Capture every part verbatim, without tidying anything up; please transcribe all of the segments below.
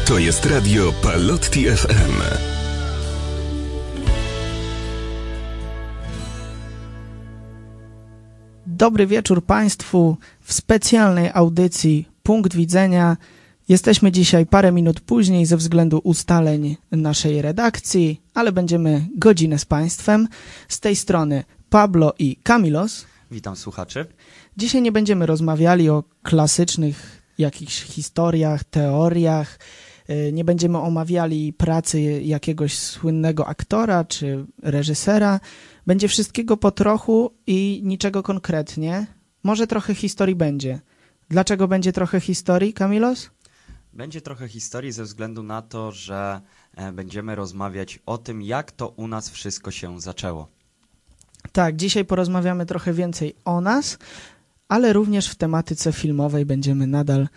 To jest radio Palotti F M. Dobry wieczór Państwu w specjalnej audycji Punkt Widzenia. Jesteśmy dzisiaj parę minut później ze względu ustaleń naszej redakcji, ale będziemy godzinę z Państwem. Z tej strony Pablo i Kamilos. Witam słuchaczy. Dzisiaj nie będziemy rozmawiali o klasycznych jakichś historiach, teoriach. Nie będziemy omawiali pracy jakiegoś słynnego aktora czy reżysera. Będzie wszystkiego po trochu i niczego konkretnie. Może trochę historii będzie. Dlaczego będzie trochę historii, Kamilos? Będzie trochę historii ze względu na to, że będziemy rozmawiać o tym, jak to u nas wszystko się zaczęło. Tak, dzisiaj porozmawiamy trochę więcej o nas, ale również w tematyce filmowej będziemy nadal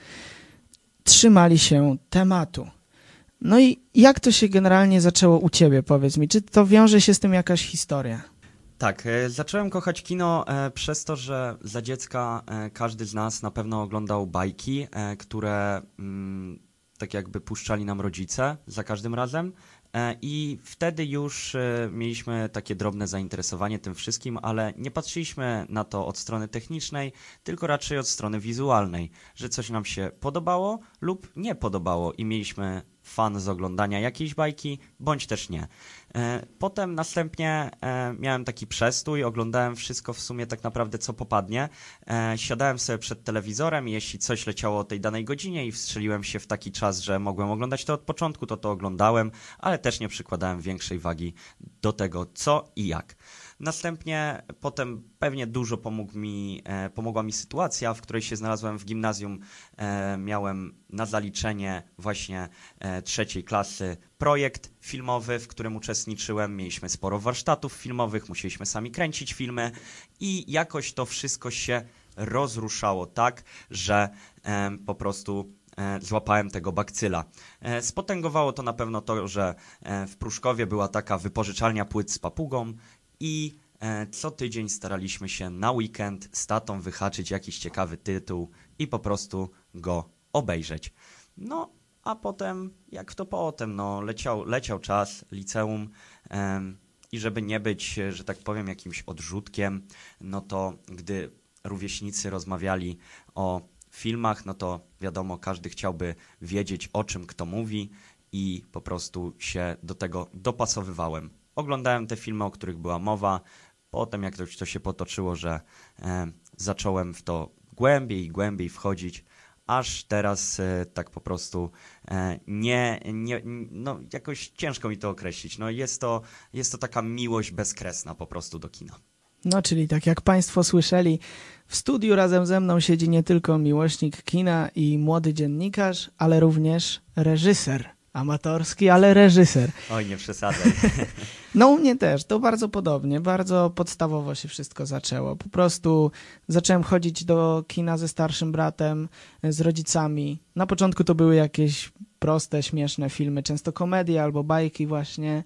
trzymali się tematu. No i jak to się generalnie zaczęło u Ciebie, powiedz mi? Czy to wiąże się z tym jakaś historia? Tak, e, zacząłem kochać kino e, przez to, że za dziecka e, każdy z nas na pewno oglądał bajki, e, które mm, tak jakby puszczali nam rodzice za każdym razem. E, I wtedy już e, mieliśmy takie drobne zainteresowanie tym wszystkim, ale nie patrzyliśmy na to od strony technicznej, tylko raczej od strony wizualnej, że coś nam się podobało lub nie podobało i mieliśmy fan z oglądania jakiejś bajki, bądź też nie. E, Potem następnie e, miałem taki przestój, oglądałem wszystko w sumie tak naprawdę co popadnie. E, Siadałem sobie przed telewizorem i jeśli coś leciało o tej danej godzinie i wstrzeliłem się w taki czas, że mogłem oglądać to od początku, to to oglądałem, ale też nie przykładałem większej wagi do tego co i jak. Następnie potem pewnie dużo pomógł mi, e, pomogła mi sytuacja, w której się znalazłem w gimnazjum. E, miałem na zaliczenie właśnie e, trzeciej klasy projekt filmowy, w którym uczestniczyłem. Mieliśmy sporo warsztatów filmowych, musieliśmy sami kręcić filmy i jakoś to wszystko się rozruszało tak, że e, po prostu e, złapałem tego bakcyla. E, spotęgowało to na pewno to, że e, w Pruszkowie była taka wypożyczalnia płyt z papugą i e, co tydzień staraliśmy się na weekend z tatą wyhaczyć jakiś ciekawy tytuł i po prostu go obejrzeć. No, a potem, jak to potem, no, leciał, leciał czas, liceum em, i żeby nie być, że tak powiem, jakimś odrzutkiem, no to gdy rówieśnicy rozmawiali o filmach, no to wiadomo, każdy chciałby wiedzieć, o czym kto mówi i po prostu się do tego dopasowywałem. Oglądałem te filmy, o których była mowa, potem jak to, to się potoczyło, że e, zacząłem w to głębiej i głębiej wchodzić, aż teraz e, tak po prostu e, nie, nie, no jakoś ciężko mi to określić. No jest to, jest to taka miłość bezkresna po prostu do kina. No, czyli tak jak Państwo słyszeli, w studiu razem ze mną siedzi nie tylko miłośnik kina i młody dziennikarz, ale również reżyser. Amatorski, ale reżyser. Oj, nie przesadzaj. No u mnie też, to bardzo podobnie, bardzo podstawowo się wszystko zaczęło. Po prostu zacząłem chodzić do kina ze starszym bratem, z rodzicami. Na początku to były jakieś proste, śmieszne filmy, często komedie albo bajki właśnie.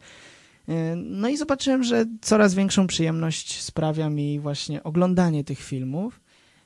No i zobaczyłem, że coraz większą przyjemność sprawia mi właśnie oglądanie tych filmów.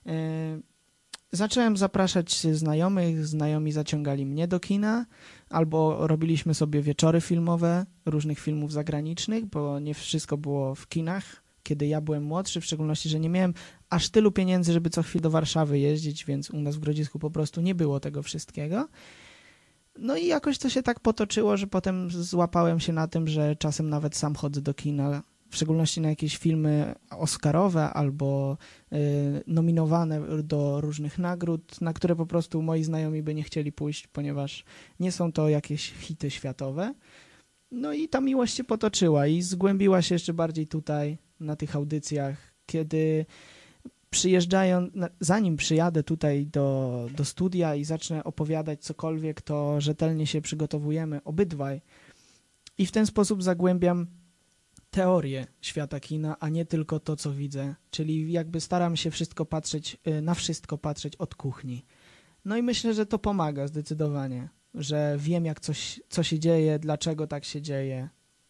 Zacząłem zapraszać znajomych, znajomi zaciągali mnie do kina, albo robiliśmy sobie wieczory filmowe różnych filmów zagranicznych, bo nie wszystko było w kinach, kiedy ja byłem młodszy, w szczególności, że nie miałem aż tylu pieniędzy, żeby co chwilę do Warszawy jeździć, więc u nas w Grodzisku po prostu nie było tego wszystkiego. No i jakoś to się tak potoczyło, że potem złapałem się na tym, że czasem nawet sam chodzę do kina, w szczególności na jakieś filmy oscarowe albo y, nominowane do różnych nagród, na które po prostu moi znajomi by nie chcieli pójść, ponieważ nie są to jakieś hity światowe. No i ta miłość się potoczyła i zgłębiła się jeszcze bardziej tutaj na tych audycjach, kiedy przyjeżdżają, zanim przyjadę tutaj do, do studia i zacznę opowiadać cokolwiek, to rzetelnie się przygotowujemy obydwaj i w ten sposób zagłębiam teorię świata kina, a nie tylko to, co widzę. Czyli jakby staram się wszystko patrzeć, na wszystko patrzeć od kuchni. No i myślę, że to pomaga zdecydowanie, że wiem, jak coś, co się dzieje, dlaczego tak się dzieje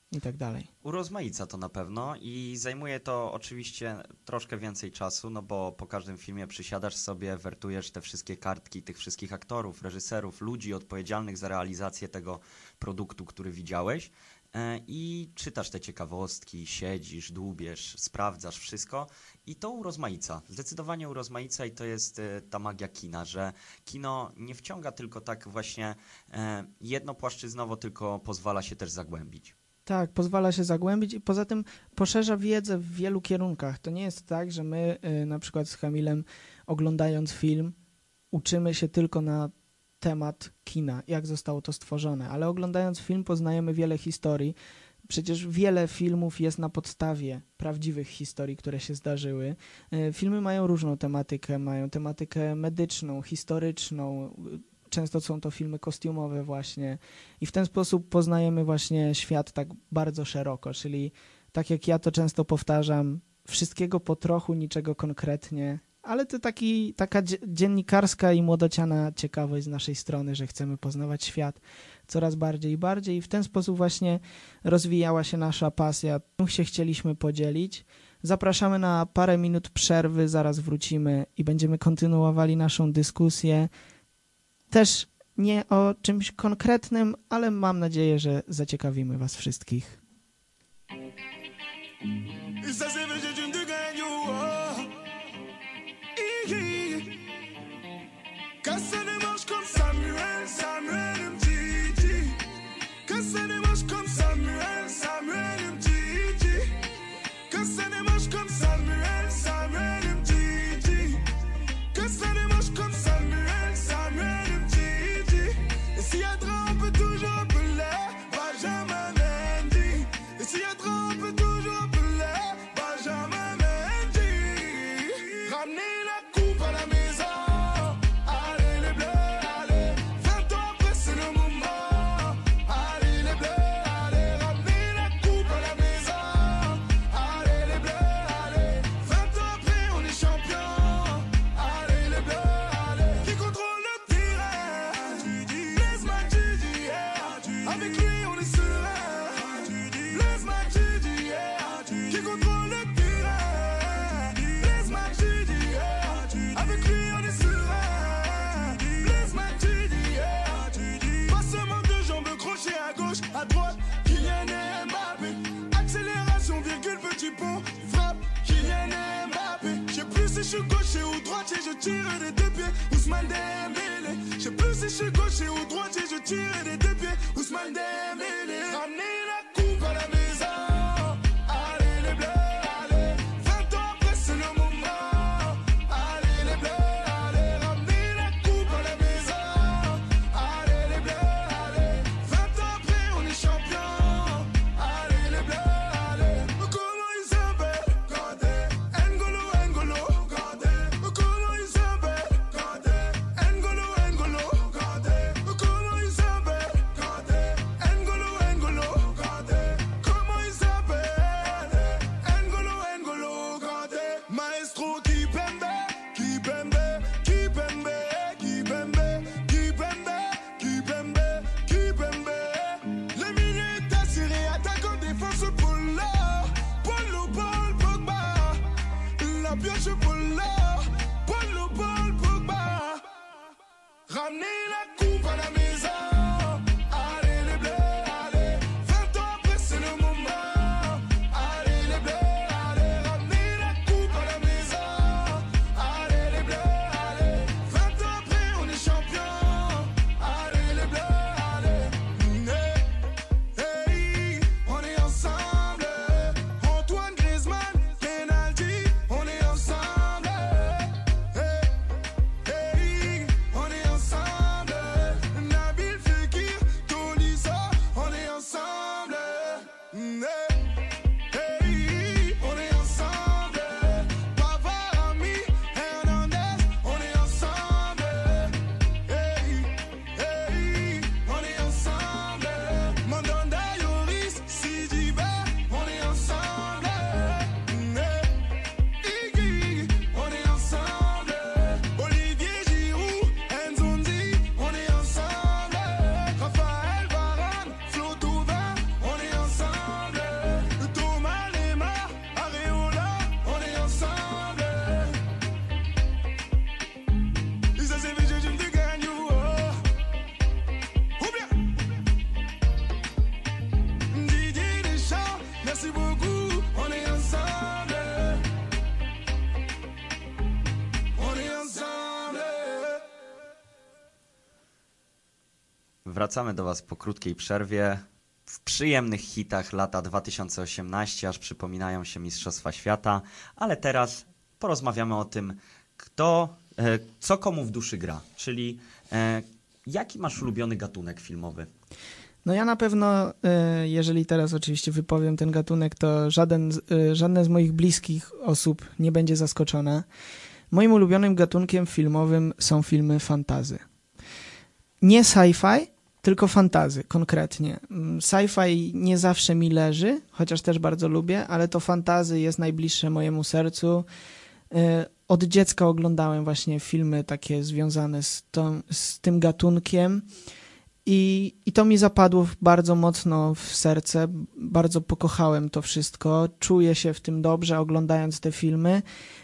i tak dalej. Urozmaica to na pewno i zajmuje to oczywiście troszkę więcej czasu, no bo po każdym filmie przysiadasz sobie, wertujesz te wszystkie kartki tych wszystkich aktorów, reżyserów, ludzi odpowiedzialnych za realizację tego produktu, który widziałeś e, i czytasz te ciekawostki, siedzisz, dłubiesz, sprawdzasz wszystko i to urozmaica. Zdecydowanie urozmaica i to jest e, ta magia kina, że kino nie wciąga tylko tak właśnie e, jednopłaszczyznowo, tylko pozwala się też zagłębić. Tak, pozwala się zagłębić i poza tym poszerza wiedzę w wielu kierunkach. To nie jest tak, że my y, na przykład z Kamilem oglądając film uczymy się tylko na temat kina, jak zostało to stworzone, ale oglądając film poznajemy wiele historii. Przecież wiele filmów jest na podstawie prawdziwych historii, które się zdarzyły. Y, filmy mają różną tematykę, mają tematykę medyczną, historyczną. Często są to filmy kostiumowe właśnie i w ten sposób poznajemy właśnie świat tak bardzo szeroko, czyli tak jak ja to często powtarzam, wszystkiego po trochu, niczego konkretnie, ale to taki, taka dziennikarska i młodociana ciekawość z naszej strony, że chcemy poznawać świat coraz bardziej i bardziej i w ten sposób właśnie rozwijała się nasza pasja. Tym się chcieliśmy podzielić. Zapraszamy na parę minut przerwy, zaraz wrócimy i będziemy kontynuowali naszą dyskusję. Też nie o czymś konkretnym, ale mam nadzieję, że zaciekawimy was wszystkich. Je suis gaucher ou droitier, je tire des deux pieds. Ousmane Dembélé. Je sais plus si je suis gaucher ou droitier, je tire des deux pieds. Ousmane Dembélé. Ramenez la coupe à la maison. Allez les bleus, allez. vingt ans après c'est le moment. Allez les bleus, allez. Ramenez la coupe à la maison. Allez les bleus, allez. vingt ans après on est champion. Allez les bleus, allez. Comment ils s'appellent? Kanté, N'Golo, N'Golo. Ramenez la coupe à la maison. Allez les bleus, allez. vingt ans après c'est le moment. Allez les bleus, allez. Ramenez la coupe à la maison. Allez les bleus, allez. vingt ans après on est champion. Allez les bleus, allez. Hey, hey, on est ensemble. Antoine Griezmann, penalty, on est ensemble. Hey, hey, on est ensemble. Wracamy do Was po krótkiej przerwie. W przyjemnych hitach lata dwa tysiące osiemnaście, aż przypominają się Mistrzostwa Świata, ale teraz porozmawiamy o tym, kto, e, co komu w duszy gra, czyli e, jaki masz ulubiony gatunek filmowy? No ja na pewno, e, jeżeli teraz oczywiście wypowiem ten gatunek, to żaden, e, żadne z moich bliskich osób nie będzie zaskoczone. Moim ulubionym gatunkiem filmowym są filmy fantasy. Nie sci-fi, tylko fantasy konkretnie. Sci-fi nie zawsze mi leży, chociaż też bardzo lubię, ale to fantasy jest najbliższe mojemu sercu. Od dziecka oglądałem właśnie filmy takie związane z, tą, z tym gatunkiem i, i to mi zapadło bardzo mocno w serce. Bardzo pokochałem to wszystko. Czuję się w tym dobrze, oglądając te filmy.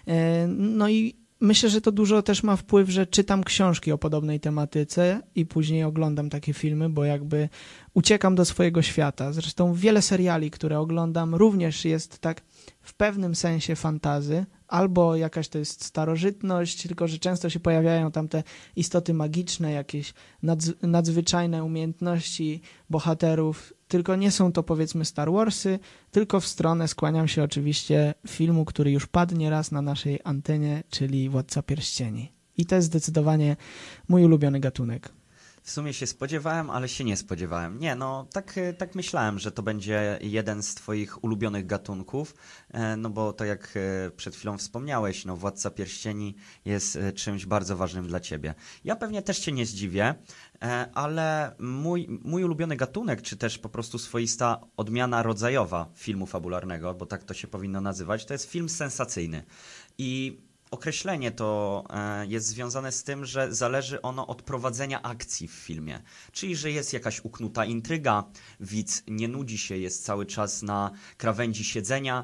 No i myślę, że to dużo też ma wpływ, że czytam książki o podobnej tematyce i później oglądam takie filmy, bo jakby uciekam do swojego świata. Zresztą wiele seriali, które oglądam, również jest tak w pewnym sensie fantazy, albo jakaś to jest starożytność, tylko że często się pojawiają tam te istoty magiczne, jakieś nadz- nadzwyczajne umiejętności bohaterów, tylko nie są to powiedzmy Star Warsy, tylko w stronę skłaniam się oczywiście filmu, który już padnie raz na naszej antenie, czyli Władca Pierścieni. I to jest zdecydowanie mój ulubiony gatunek. W sumie się spodziewałem, ale się nie spodziewałem. Nie, no tak, tak myślałem, że to będzie jeden z twoich ulubionych gatunków, no bo to jak przed chwilą wspomniałeś, no Władca Pierścieni jest czymś bardzo ważnym dla ciebie. Ja pewnie też cię nie zdziwię, ale mój, mój ulubiony gatunek, czy też po prostu swoista odmiana rodzajowa filmu fabularnego, bo tak to się powinno nazywać, to jest film sensacyjny. I określenie to jest związane z tym, że zależy ono od prowadzenia akcji w filmie. Czyli, że jest jakaś uknuta intryga, widz nie nudzi się, jest cały czas na krawędzi siedzenia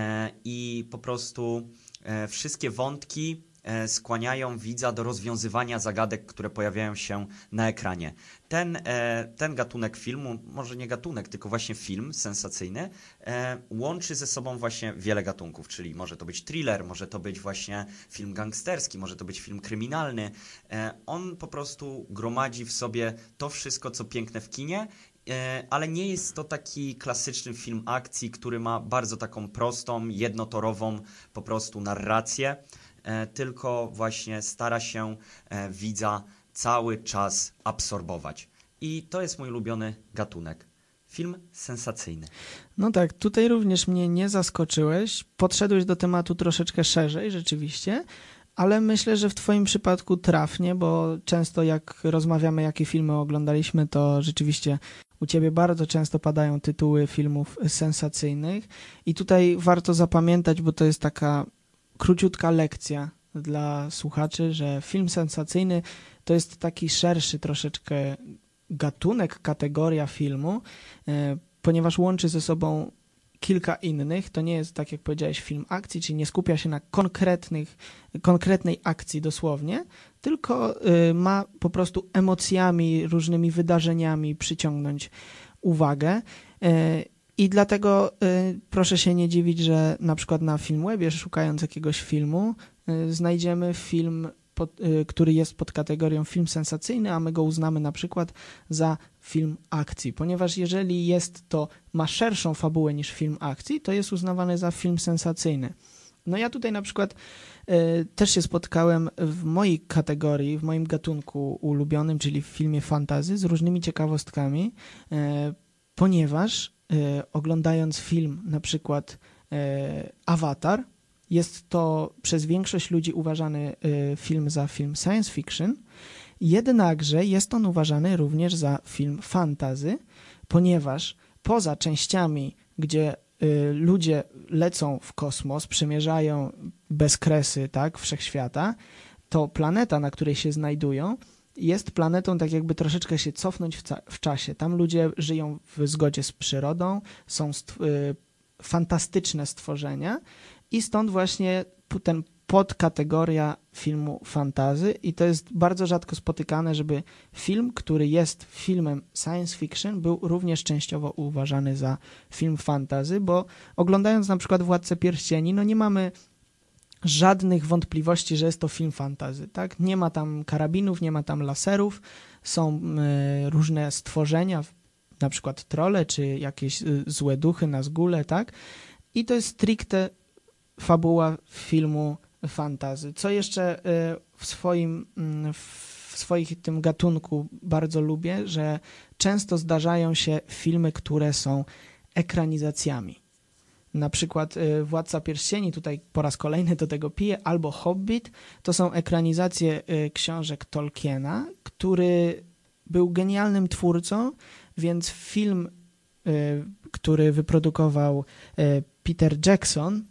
i po prostu wszystkie wątki skłaniają widza do rozwiązywania zagadek, które pojawiają się na ekranie. Ten, ten gatunek filmu, może nie gatunek, tylko właśnie film sensacyjny, łączy ze sobą właśnie wiele gatunków, czyli może to być thriller, może to być właśnie film gangsterski, może to być film kryminalny. On po prostu gromadzi w sobie to wszystko, co piękne w kinie, ale nie jest to taki klasyczny film akcji, który ma bardzo taką prostą, jednotorową po prostu narrację, tylko właśnie stara się widza cały czas absorbować. I to jest mój ulubiony gatunek. Film sensacyjny. No tak, tutaj również mnie nie zaskoczyłeś. Podszedłeś do tematu troszeczkę szerzej, rzeczywiście, ale myślę, że w twoim przypadku trafnie, bo często jak rozmawiamy, jakie filmy oglądaliśmy, to rzeczywiście u ciebie bardzo często padają tytuły filmów sensacyjnych i tutaj warto zapamiętać, bo to jest taka króciutka lekcja dla słuchaczy, że film sensacyjny to jest taki szerszy troszeczkę gatunek, kategoria filmu, ponieważ łączy ze sobą kilka innych. To nie jest, tak jak powiedziałeś, film akcji, czyli nie skupia się na konkretnych, konkretnej akcji dosłownie, tylko ma po prostu emocjami, różnymi wydarzeniami przyciągnąć uwagę. I dlatego y, proszę się nie dziwić, że na przykład na Filmwebie, szukając jakiegoś filmu, y, znajdziemy film, pod, y, który jest pod kategorią film sensacyjny, a my go uznamy na przykład za film akcji, ponieważ jeżeli jest to, ma szerszą fabułę niż film akcji, to jest uznawany za film sensacyjny. No ja tutaj na przykład y, też się spotkałem w mojej kategorii, w moim gatunku ulubionym, czyli w filmie fantasy, z różnymi ciekawostkami, y, ponieważ y, oglądając film, na przykład y, Avatar, jest to przez większość ludzi uważany y, film za film science fiction, jednakże jest on uważany również za film fantasy, ponieważ poza częściami, gdzie y, ludzie lecą w kosmos, przemierzają bezkresy, tak, wszechświata, to planeta, na której się znajdują, jest planetą tak jakby troszeczkę się cofnąć w, w czasie. Tam ludzie żyją w zgodzie z przyrodą, są stw- y, fantastyczne stworzenia i stąd właśnie ten podkategoria filmu fantasy i to jest bardzo rzadko spotykane, żeby film, który jest filmem science fiction, był również częściowo uważany za film fantasy, bo oglądając na przykład Władcę Pierścieni, no nie mamy żadnych wątpliwości, że jest to film fantasy, tak? Nie ma tam karabinów, nie ma tam laserów, są y, różne stworzenia, na przykład trolle, czy jakieś y, złe duchy, nazgule, tak? I to jest stricte fabuła filmu fantasy. Co jeszcze y, w swoim, y, w swoich tym gatunku bardzo lubię, że często zdarzają się filmy, które są ekranizacjami. Na przykład y, Władca Pierścieni, tutaj po raz kolejny do tego piję, albo Hobbit, to są ekranizacje y, książek Tolkiena, który był genialnym twórcą, więc film, y, który wyprodukował y, Peter Jackson,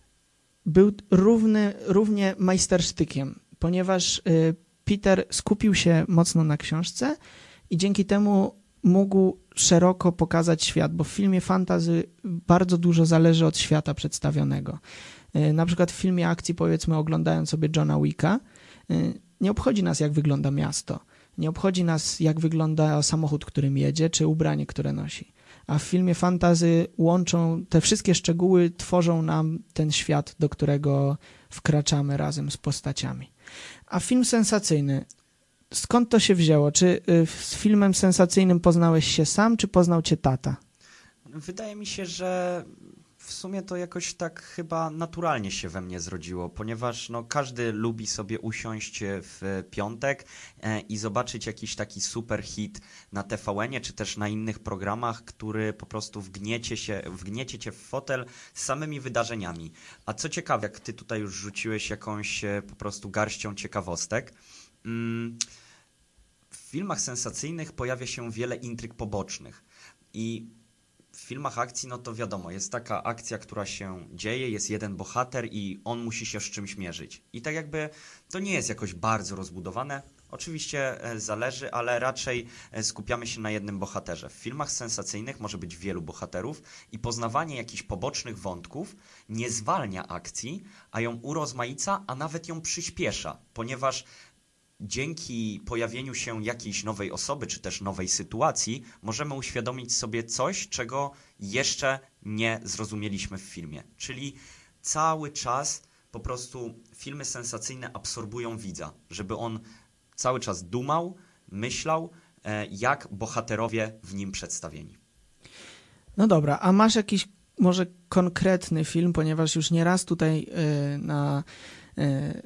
był równy, równie majstersztykiem, ponieważ y, Peter skupił się mocno na książce i dzięki temu mógł szeroko pokazać świat, bo w filmie fantasy bardzo dużo zależy od świata przedstawionego. Na przykład w filmie akcji, powiedzmy, oglądając sobie Johna Wicka, nie obchodzi nas, jak wygląda miasto. Nie obchodzi nas, jak wygląda samochód, którym jedzie, czy ubranie, które nosi. A w filmie fantasy łączą te wszystkie szczegóły, tworzą nam ten świat, do którego wkraczamy razem z postaciami. A film sensacyjny. Skąd to się wzięło? Czy z filmem sensacyjnym poznałeś się sam, czy poznał cię tata? Wydaje mi się, że w sumie to jakoś tak chyba naturalnie się we mnie zrodziło, ponieważ no, każdy lubi sobie usiąść w piątek e, i zobaczyć jakiś taki super hit na T V N-ie, czy też na innych programach, który po prostu wgniecie, się, wgniecie cię w fotel z samymi wydarzeniami. A co ciekawe, jak ty tutaj już rzuciłeś jakąś e, po prostu garścią ciekawostek, mm, w filmach sensacyjnych pojawia się wiele intryg pobocznych i w filmach akcji, no to wiadomo, jest taka akcja, która się dzieje, jest jeden bohater i on musi się z czymś mierzyć. I tak jakby to nie jest jakoś bardzo rozbudowane. Oczywiście zależy, ale raczej skupiamy się na jednym bohaterze. W filmach sensacyjnych może być wielu bohaterów i poznawanie jakichś pobocznych wątków nie zwalnia akcji, a ją urozmaica, a nawet ją przyspiesza, ponieważ dzięki pojawieniu się jakiejś nowej osoby, czy też nowej sytuacji, możemy uświadomić sobie coś, czego jeszcze nie zrozumieliśmy w filmie. Czyli cały czas po prostu filmy sensacyjne absorbują widza, żeby on cały czas dumał, myślał, jak bohaterowie w nim przedstawieni. No dobra, a masz jakiś może konkretny film, ponieważ już nieraz tutaj yy, na... Yy,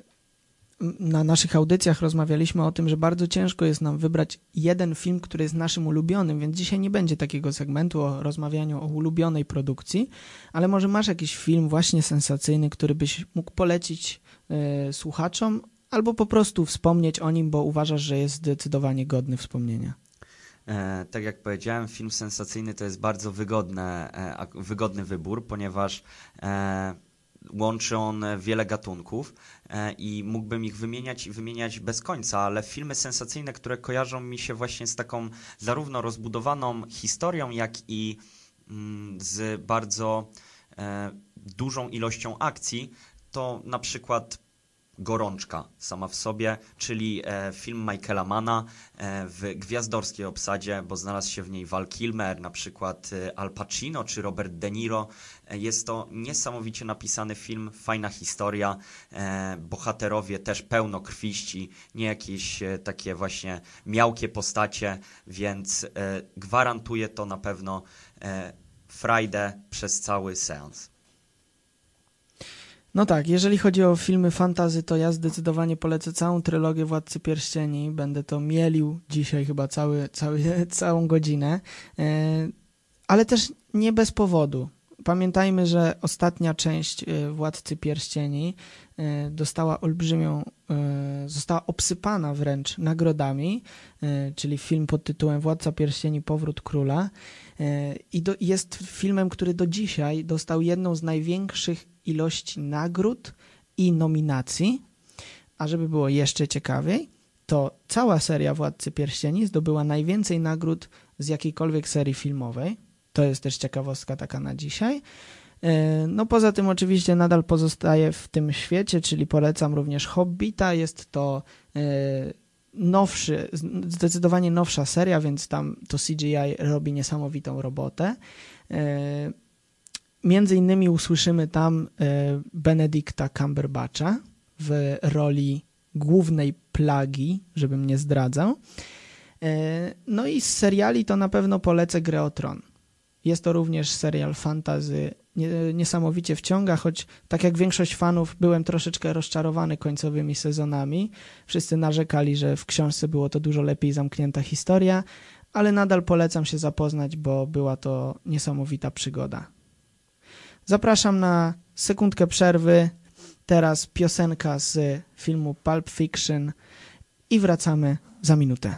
Na naszych audycjach rozmawialiśmy o tym, że bardzo ciężko jest nam wybrać jeden film, który jest naszym ulubionym, więc dzisiaj nie będzie takiego segmentu o rozmawianiu o ulubionej produkcji, ale może masz jakiś film właśnie sensacyjny, który byś mógł polecić y, słuchaczom, albo po prostu wspomnieć o nim, bo uważasz, że jest zdecydowanie godny wspomnienia. E, tak jak powiedziałem, film sensacyjny to jest bardzo wygodne, e, wygodny wybór, ponieważ e, łączy on wiele gatunków e, i mógłbym ich wymieniać i wymieniać bez końca, ale filmy sensacyjne, które kojarzą mi się właśnie z taką zarówno rozbudowaną historią, jak i mm, z bardzo e, dużą ilością akcji, to na przykład Gorączka sama w sobie, czyli e, film Michaela Manna e, w gwiazdorskiej obsadzie, bo znalazł się w niej Val Kilmer, na przykład e, Al Pacino czy Robert De Niro. E, jest to niesamowicie napisany film, fajna historia, e, bohaterowie też pełnokrwiści, nie jakieś e, takie właśnie miałkie postacie, więc e, gwarantuje to na pewno e, frajdę przez cały seans. No tak, jeżeli chodzi o filmy fantasy, to ja zdecydowanie polecę całą trylogię Władcy Pierścieni. Będę to mielił dzisiaj chyba cały, cały, całą godzinę, ale też nie bez powodu. Pamiętajmy, że ostatnia część Władcy Pierścieni dostała olbrzymią, została obsypana wręcz nagrodami, czyli film pod tytułem Władca Pierścieni Powrót Króla. I do, jest filmem, który do dzisiaj dostał jedną z największych ilości nagród i nominacji. A żeby było jeszcze ciekawiej, to cała seria Władcy Pierścieni zdobyła najwięcej nagród z jakiejkolwiek serii filmowej. To jest też ciekawostka taka na dzisiaj. No poza tym oczywiście nadal pozostaje w tym świecie, czyli polecam również Hobbita. Jest to nowszy, zdecydowanie nowsza seria, więc tam to C G I robi niesamowitą robotę. między innymi usłyszymy tam Benedicta Cumberbatcha w roli głównej plagi, żebym nie zdradzał. No i z seriali to na pewno polecę Grę o Tron. Jest to również serial fantasy, niesamowicie wciąga, choć tak jak większość fanów byłem troszeczkę rozczarowany końcowymi sezonami. Wszyscy narzekali, że w książce było to dużo lepiej zamknięta historia, ale nadal polecam się zapoznać, bo była to niesamowita przygoda. Zapraszam na sekundkę przerwy. Teraz piosenka z filmu Pulp Fiction i wracamy za minutę.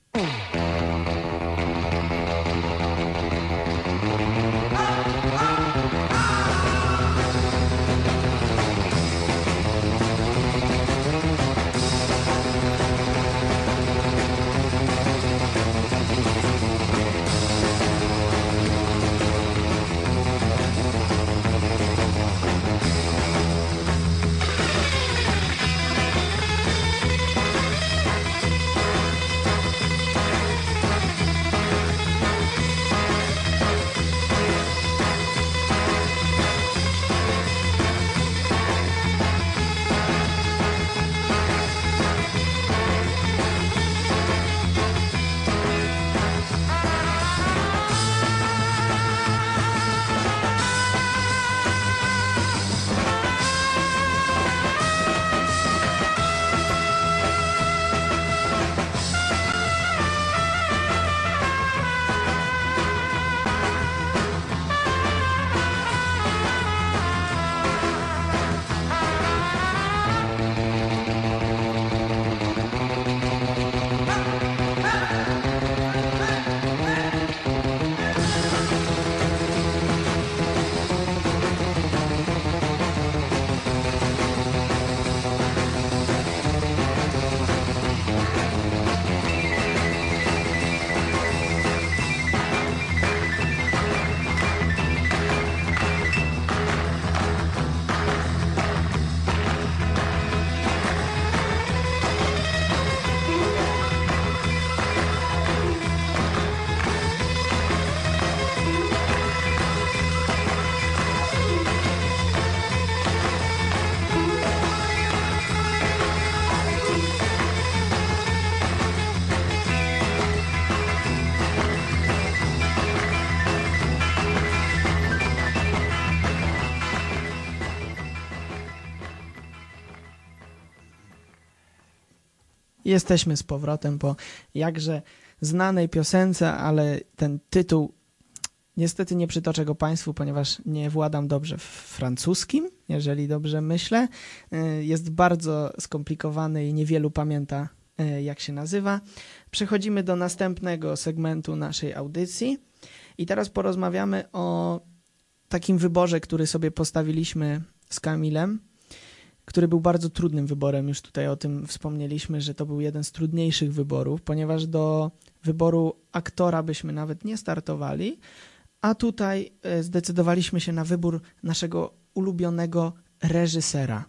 Jesteśmy z powrotem po jakże znanej piosence, ale ten tytuł niestety nie przytoczę go Państwu, ponieważ nie władam dobrze w francuskim, jeżeli dobrze myślę. Jest bardzo skomplikowany i niewielu pamięta, jak się nazywa. Przechodzimy do następnego segmentu naszej audycji i teraz porozmawiamy o takim wyborze, który sobie postawiliśmy z Kamilem, który był bardzo trudnym wyborem. Już tutaj o tym wspomnieliśmy, że to był jeden z trudniejszych wyborów, ponieważ do wyboru aktora byśmy nawet nie startowali, a tutaj zdecydowaliśmy się na wybór naszego ulubionego reżysera.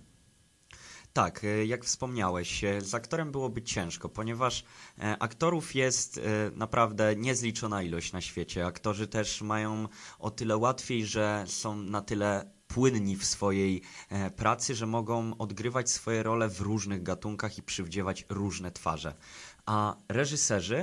Tak, jak wspomniałeś, z aktorem byłoby ciężko, ponieważ aktorów jest naprawdę niezliczona ilość na świecie. Aktorzy też mają o tyle łatwiej, że są na tyle płynni w swojej pracy, że mogą odgrywać swoje role w różnych gatunkach i przywdziewać różne twarze. A reżyserzy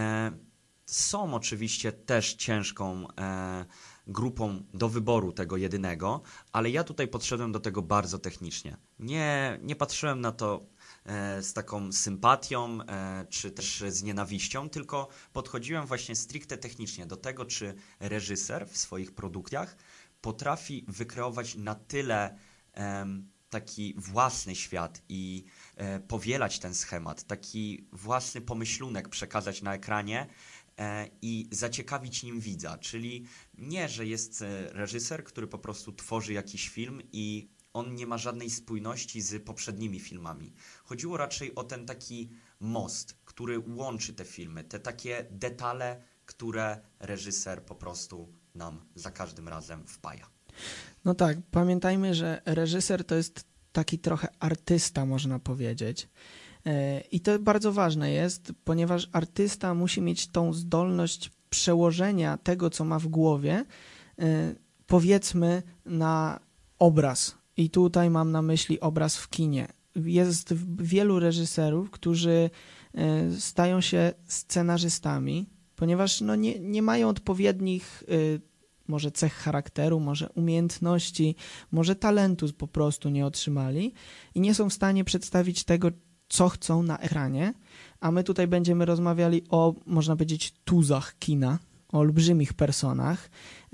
są oczywiście też ciężką grupą do wyboru tego jedynego, ale ja tutaj podszedłem do tego bardzo technicznie. Nie, nie patrzyłem na to e, z taką sympatią e, czy też z nienawiścią, tylko podchodziłem właśnie stricte technicznie do tego, czy reżyser w swoich produkcjach potrafi wykreować na tyle e, taki własny świat i e, powielać ten schemat, taki własny pomyślunek przekazać na ekranie i zaciekawić nim widza, czyli nie, że jest reżyser, który po prostu tworzy jakiś film i on nie ma żadnej spójności z poprzednimi filmami. Chodziło raczej o ten taki most, który łączy te filmy, te takie detale, które reżyser po prostu nam za każdym razem wpaja. No tak, pamiętajmy, że reżyser to jest taki trochę artysta, można powiedzieć. I to bardzo ważne jest, ponieważ artysta musi mieć tą zdolność przełożenia tego, co ma w głowie, powiedzmy na obraz. I tutaj mam na myśli obraz w kinie. Jest wielu reżyserów, którzy y, stają się scenarzystami, ponieważ no, nie, nie mają odpowiednich y, może cech charakteru, może umiejętności, może talentu po prostu nie otrzymali i nie są w stanie przedstawić tego, co chcą na ekranie, a my tutaj będziemy rozmawiali o, można powiedzieć, tuzach kina, o olbrzymich personach.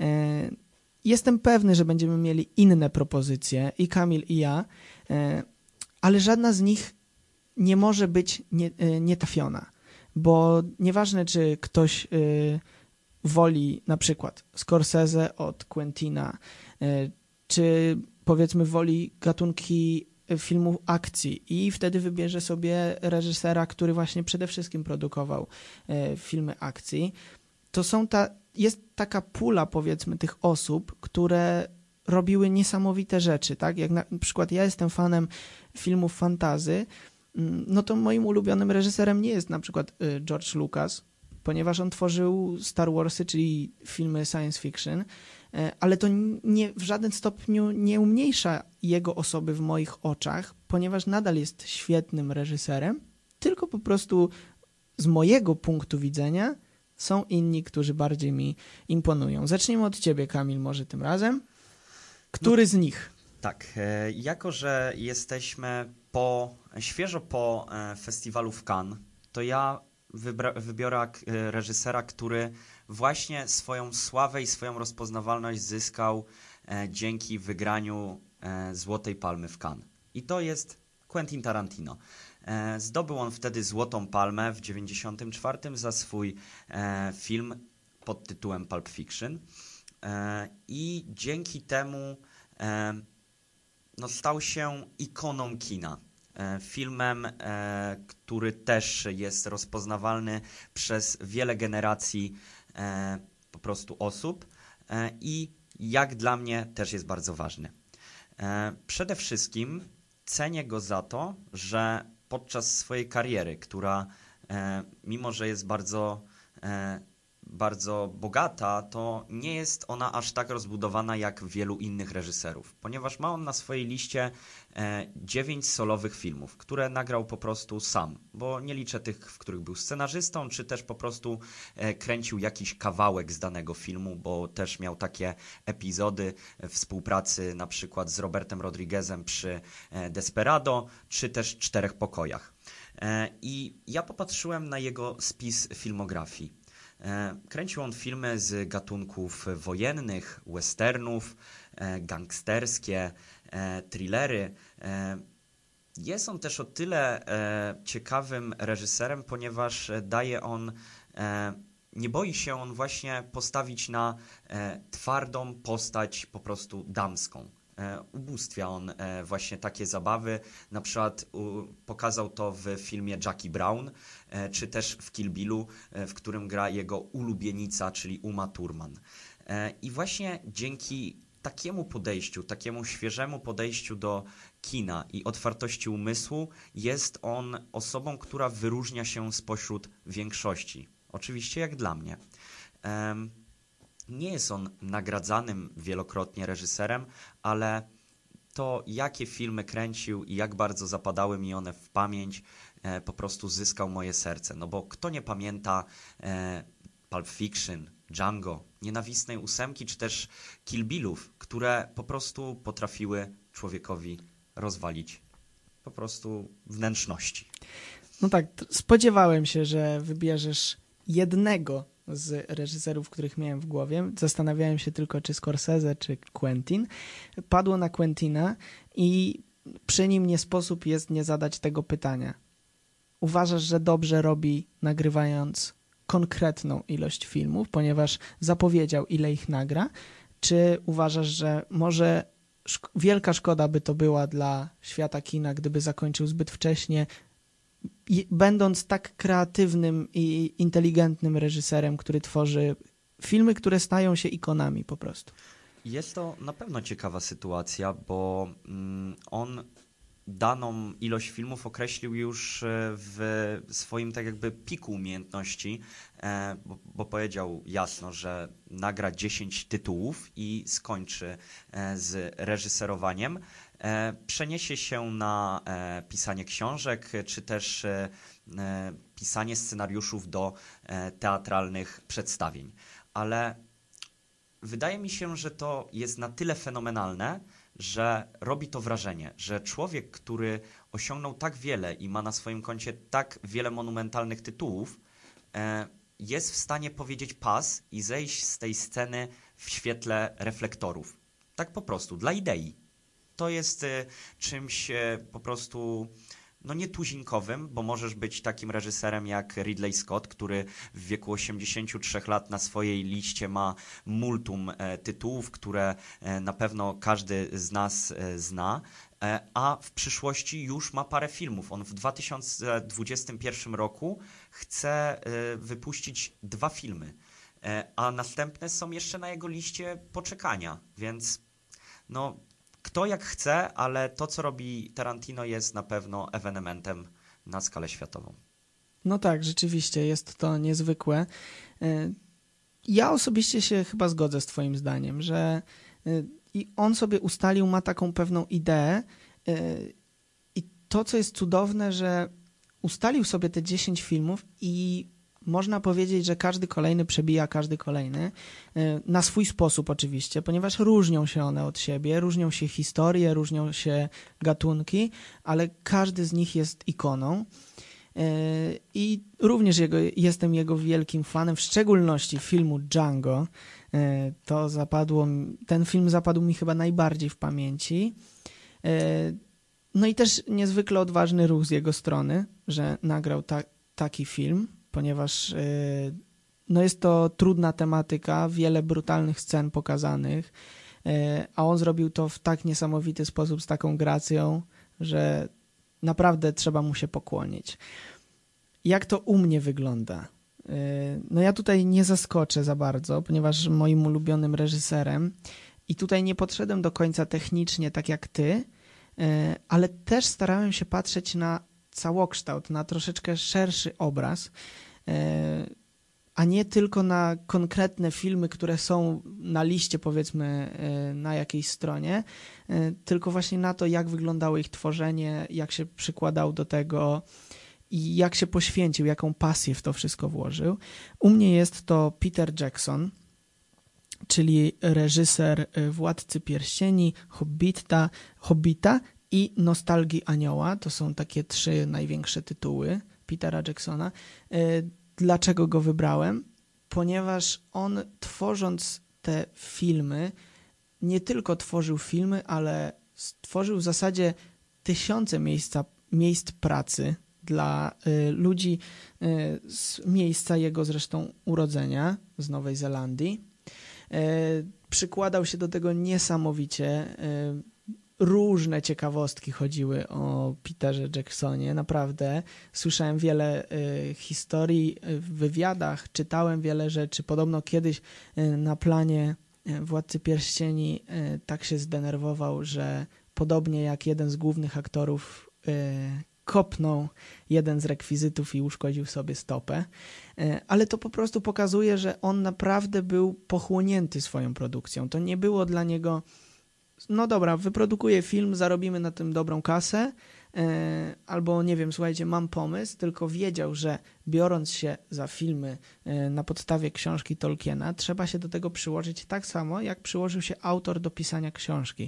Jestem pewny, że będziemy mieli inne propozycje, i Kamil, i ja, ale żadna z nich nie może być nie, nietrafiona, bo nieważne, czy ktoś woli na przykład Scorsese od Quentina, czy powiedzmy woli gatunki filmów akcji i wtedy wybierze sobie reżysera, który właśnie przede wszystkim produkował filmy akcji, to są ta, jest taka pula powiedzmy tych osób, które robiły niesamowite rzeczy, tak? Jak na przykład ja jestem fanem filmów fantasy, no to moim ulubionym reżyserem nie jest na przykład George Lucas, ponieważ on tworzył Star Warsy, czyli filmy science fiction, ale to nie, w żaden stopniu nie umniejsza jego osoby w moich oczach, ponieważ nadal jest świetnym reżyserem, tylko po prostu z mojego punktu widzenia są inni, którzy bardziej mi imponują. Zacznijmy od ciebie, Kamil, może tym razem. Który no, z nich? Tak, e, jako że jesteśmy po, świeżo po e, festiwalu w Cannes, to ja wybra- wybiorę reżysera, który właśnie swoją sławę i swoją rozpoznawalność zyskał e, dzięki wygraniu e, Złotej Palmy w Cannes. I to jest Quentin Tarantino. E, zdobył on wtedy Złotą Palmę w dziewięćdziesiątym czwartym za swój e, film pod tytułem Pulp Fiction. E, I dzięki temu e, no, stał się ikoną kina. E, filmem, e, który też jest rozpoznawalny przez wiele generacji e, po prostu osób e, i jak dla mnie też jest bardzo ważny. E, przede wszystkim cenię go za to, że podczas swojej kariery, która e, mimo, że jest bardzo, e, bardzo bogata, to nie jest ona aż tak rozbudowana jak wielu innych reżyserów, ponieważ ma on na swojej liście e, dziewięć solowych filmów, które nagrał po prostu sam, bo nie liczę tych, w których był scenarzystą, czy też po prostu e, kręcił jakiś kawałek z danego filmu, bo też miał takie epizody współpracy na przykład z Robertem Rodriguezem przy e, Desperado, czy też Czterech pokojach. E, I ja popatrzyłem na jego spis filmografii. Kręcił on filmy z gatunków wojennych, westernów, gangsterskie, thrillery. Jest on też o tyle ciekawym reżyserem, ponieważ daje on, nie boi się on właśnie postawić na twardą postać po prostu damską. Ubóstwia on właśnie takie zabawy, na przykład pokazał to w filmie Jackie Brown, czy też w Kill Billu, w którym gra jego ulubienica, czyli Uma Thurman. I właśnie dzięki takiemu podejściu, takiemu świeżemu podejściu do kina i otwartości umysłu jest on osobą, która wyróżnia się spośród większości. Oczywiście jak dla mnie. Nie jest on nagradzanym wielokrotnie reżyserem, ale to, jakie filmy kręcił i jak bardzo zapadały mi one w pamięć, e, po prostu zyskał moje serce. No bo kto nie pamięta e, Pulp Fiction, Django, Nienawistnej ósemki, czy też Kill Billów, które po prostu potrafiły człowiekowi rozwalić po prostu wnętrzności. No tak, spodziewałem się, że wybierzesz jednego z reżyserów, których miałem w głowie. Zastanawiałem się tylko, czy Scorsese, czy Quentin. Padło na Quentina i przy nim nie sposób jest nie zadać tego pytania. Uważasz, że dobrze robi, nagrywając konkretną ilość filmów, ponieważ zapowiedział, ile ich nagra? Czy uważasz, że może szk- wielka szkoda by to była dla świata kina, gdyby zakończył zbyt wcześnie, będąc tak kreatywnym i inteligentnym reżyserem, który tworzy filmy, które stają się ikonami po prostu? Jest to na pewno ciekawa sytuacja, bo mm, on daną ilość filmów określił już w swoim tak jakby piku umiejętności, bo, bo powiedział jasno, że nagra dziesięć tytułów i skończy z reżyserowaniem. Przeniesie się na pisanie książek, czy też pisanie scenariuszów do teatralnych przedstawień. Ale wydaje mi się, że to jest na tyle fenomenalne, że robi to wrażenie, że człowiek, który osiągnął tak wiele i ma na swoim koncie tak wiele monumentalnych tytułów, jest w stanie powiedzieć pas i zejść z tej sceny w świetle reflektorów. Tak po prostu, dla idei. To jest czymś po prostu no nietuzinkowym, bo możesz być takim reżyserem jak Ridley Scott, który w wieku osiemdziesięciu trzech lat na swojej liście ma multum e, tytułów, które e, na pewno każdy z nas e, zna, e, a w przyszłości już ma parę filmów. On w dwa tysiące dwudziestym pierwszym roku chce e, wypuścić dwa filmy, e, a następne są jeszcze na jego liście poczekania, więc no... Kto jak chce, ale to, co robi Tarantino, jest na pewno ewenementem na skalę światową. No tak, rzeczywiście jest to niezwykłe. Ja osobiście się chyba zgodzę z twoim zdaniem, że i on sobie ustalił, ma taką pewną ideę i to, co jest cudowne, że ustalił sobie te dziesięć filmów i można powiedzieć, że każdy kolejny przebija każdy kolejny, na swój sposób oczywiście, ponieważ różnią się one od siebie, różnią się historie, różnią się gatunki, ale każdy z nich jest ikoną i również jego, jestem jego wielkim fanem, w szczególności filmu Django. To zapadło, ten film zapadł mi chyba najbardziej w pamięci. No i też niezwykle odważny ruch z jego strony, że nagrał ta, taki film, ponieważ no jest to trudna tematyka, wiele brutalnych scen pokazanych, a on zrobił to w tak niesamowity sposób, z taką gracją, że naprawdę trzeba mu się pokłonić. Jak to u mnie wygląda? No ja tutaj nie zaskoczę za bardzo, ponieważ moim ulubionym reżyserem i tutaj nie podszedłem do końca technicznie tak jak ty, ale też starałem się patrzeć na całokształt, na troszeczkę szerszy obraz, a nie tylko na konkretne filmy, które są na liście, powiedzmy, na jakiejś stronie, tylko właśnie na to, jak wyglądało ich tworzenie, jak się przykładał do tego i jak się poświęcił, jaką pasję w to wszystko włożył. U mnie jest to Peter Jackson, czyli reżyser Władcy Pierścieni, Hobbita, Hobbita i Nostalgii Anioła. To są takie trzy największe tytuły Petera Jacksona. Dlaczego go wybrałem? Ponieważ on, tworząc te filmy, nie tylko tworzył filmy, ale stworzył w zasadzie tysiące miejsca, miejsc pracy dla y, ludzi y, z miejsca jego zresztą urodzenia, z Nowej Zelandii. Y, przykładał się do tego niesamowicie. Y, Różne ciekawostki chodziły o Peterze Jacksonie, naprawdę. Słyszałem wiele y, historii w wywiadach, czytałem wiele rzeczy. Podobno kiedyś y, na planie y, Władcy Pierścieni y, tak się zdenerwował, że podobnie jak jeden z głównych aktorów y, kopnął jeden z rekwizytów i uszkodził sobie stopę. Y, ale to po prostu pokazuje, że on naprawdę był pochłonięty swoją produkcją. To nie było dla niego... No dobra, wyprodukuję film, zarobimy na tym dobrą kasę, yy, albo nie wiem, słuchajcie, mam pomysł, tylko wiedział, że biorąc się za filmy yy, na podstawie książki Tolkiena, trzeba się do tego przyłożyć tak samo, jak przyłożył się autor do pisania książki.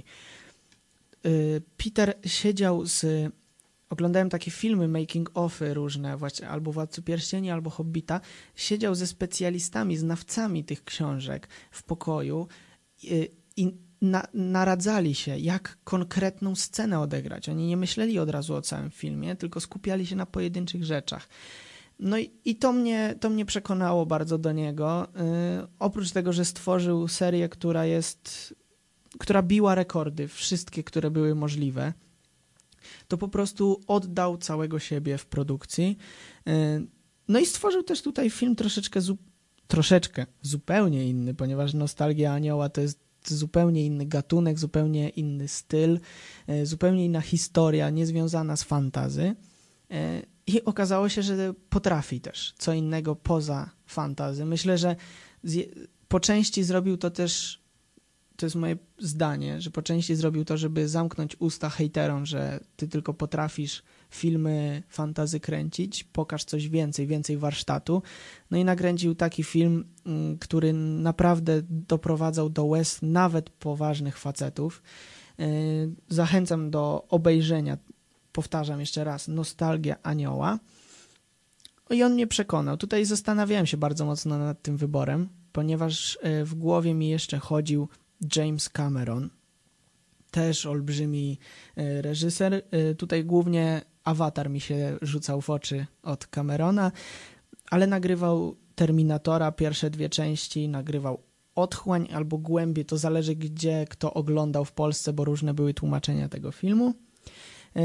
Yy, Peter siedział z... Oglądałem takie filmy, making-offy różne, właśnie albo Władcy Pierścieni, albo Hobbita. Siedział ze specjalistami, znawcami tych książek w pokoju yy, i Na, naradzali się, jak konkretną scenę odegrać. Oni nie myśleli od razu o całym filmie, tylko skupiali się na pojedynczych rzeczach. No i, i to mnie, to mnie przekonało bardzo do niego. Yy, oprócz tego, że stworzył serię, która jest, która biła rekordy, wszystkie, które były możliwe, to po prostu oddał całego siebie w produkcji. Yy, no i stworzył też tutaj film troszeczkę, zu, troszeczkę zupełnie inny, ponieważ Nostalgia Anioła to jest jest zupełnie inny gatunek, zupełnie inny styl, zupełnie inna historia, niezwiązana z fantasy. I okazało się, że potrafi też co innego poza fantasy. Myślę, że po części zrobił to też, to jest moje zdanie, że po części zrobił to, żeby zamknąć usta hejterom, że ty tylko potrafisz filmy fantasy kręcić, pokaż coś więcej, więcej warsztatu. No i nakręcił taki film, który naprawdę doprowadzał do łez nawet poważnych facetów. Zachęcam do obejrzenia, powtarzam jeszcze raz, Nostalgia Anioła. I on mnie przekonał. Tutaj zastanawiałem się bardzo mocno nad tym wyborem, ponieważ w głowie mi jeszcze chodził James Cameron, też olbrzymi reżyser. Tutaj głównie Avatar mi się rzucał w oczy od Camerona, ale nagrywał Terminatora, pierwsze dwie części, nagrywał Otchłań albo Głębie, to zależy gdzie kto oglądał w Polsce, bo różne były tłumaczenia tego filmu. Yy,